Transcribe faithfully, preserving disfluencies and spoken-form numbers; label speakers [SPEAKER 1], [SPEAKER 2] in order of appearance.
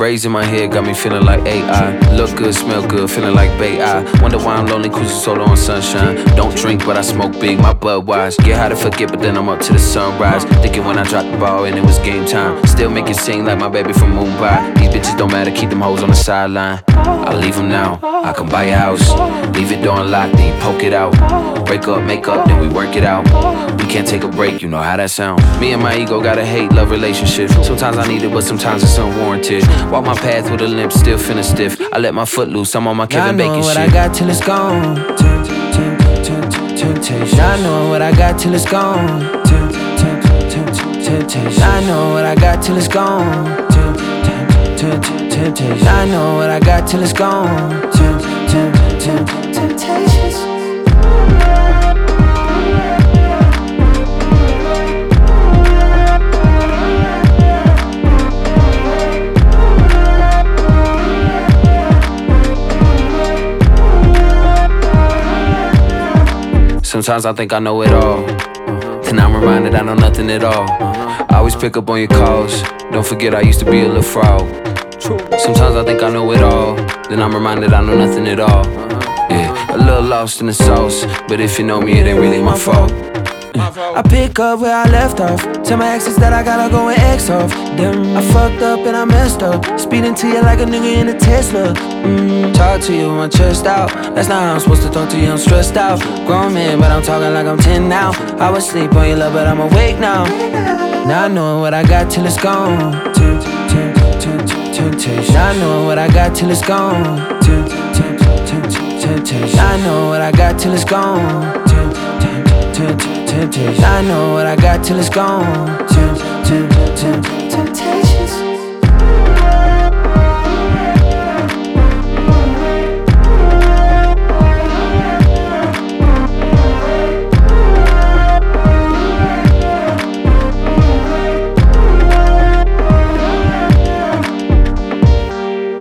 [SPEAKER 1] Braids in my head got me feeling like A I. Look good, smell good, feeling like Bay I. Wonder why I'm lonely, cruising solo on sunshine. Don't drink, but I smoke big, my blood wise. Get high to forget, but then I'm up to the sunrise. Thinking when I dropped the ball and it was game time. Still make it sing like my baby from Mumbai. These bitches don't matter, keep them hoes on the sideline. I leave them now, I can buy a house. Leave it door unlocked, then you poke it out. Break up, make up, then we work it out. We can't take a break, you know how that sound. Me and my ego got a hate-love relationship. Sometimes I need it, but sometimes it's unwarranted. Walk my path with a limp, still feeling stiff. I let my foot loose, I'm on my Kevin Bacon shit.
[SPEAKER 2] I know what I got till it's gone. Temptation. I know what I got till it's gone. Temptation. I know what I got till it's gone. Temptation. I know what I got till it's gone. Temptations.
[SPEAKER 1] Sometimes I think I know it all, then I'm reminded I know nothing at all. I always pick up on your calls. Don't forget I used to be a little fraud. Sometimes I think I know it all, then I'm reminded I know nothing at all. Yeah, a little lost in the sauce, but if you know me, it ain't really my fault.
[SPEAKER 2] I pick up where I left off. Tell my exes that I gotta go and X off them. I fucked up and I messed up. Speeding to you like a nigga in a Tesla. mm, Talk to you with my chest out. That's not how I'm supposed to talk to you, I'm stressed out. Grown man, but I'm talking like I'm ten now. I was asleep on your love, but I'm awake now. Now I know what I got till it's gone. Temptation. I know what I got till it's gone. Temptation. I know what I got till it's gone. Temptation. I know what I got till it's gone. Temptations.